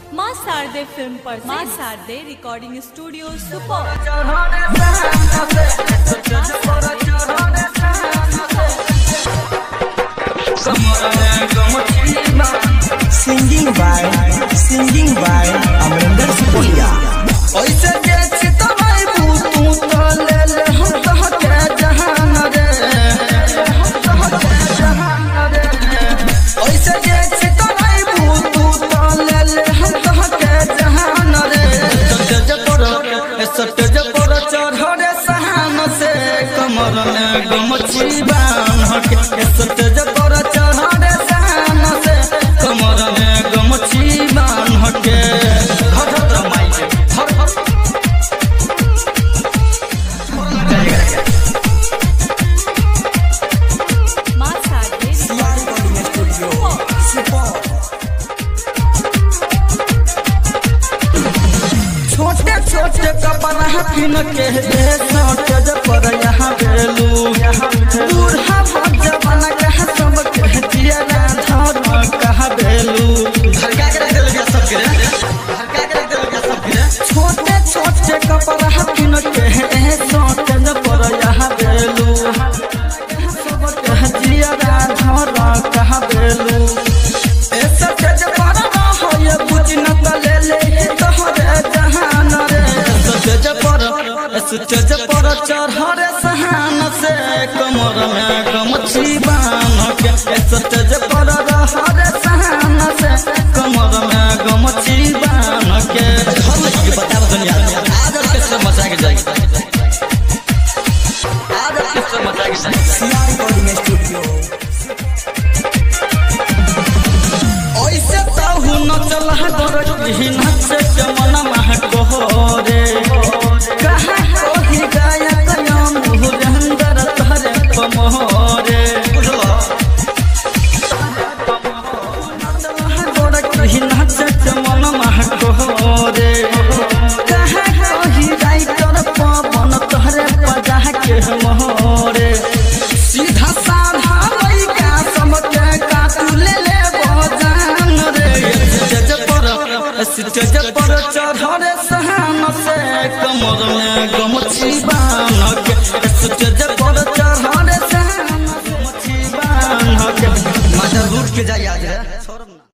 मां शारदे फिल्म पर मां Sharde recording studio super. Singing by Amarinder Supoliya. ऐसे जे तो भाई तू तो ले ले हम तो के जहान रे, ऐसे जे तो भाई तू तो ले ले हम तो के जहान रे। सटज पर चढ़े सहान से कमर में गमछी बांध के, सटज पर चढ़े सहान से कमर में गमछी बांध के। छोटे छोटे कपड़ा पिन के सटज पर यहाँ बेलू, बूढ़ा जवान कह सब के जिया धर कह बेलू। छोटे छोटे कपड़ा पिन के सटज पर यहाँ बेलू, सब कह जिया धर कह बेलू। सटज पर हो ये बुझ न ले ले तोहरे जहान रे। सटज पर चढ़े सहान से कमर में गमछी बांध के, सटज पर रहरे सहान से कमर में गमछी बांध के। बताओ दुनिया आज किससे मचा के जाएगी, आज किससे मचा के जाएगी। Siya recording studio. ऐसे ताहू न चला डर ही नचे के मन मह कोहरे, कहाँ कोही गायक नाम भुजंदर तहरे पमोरे। डर ही नचे के मन मह कोहरे, कहाँ कोही राइटर पवन तहरे पजा के मोहरे। सीधा साधा लइका समके काटू ले ले बजान रे। स्टेज पर चढ़े सहान से कमर में गमछी बांध के, स्टेज पर चढ़े सहान से गमछी बांध के। माता रूठ के जाइए आज।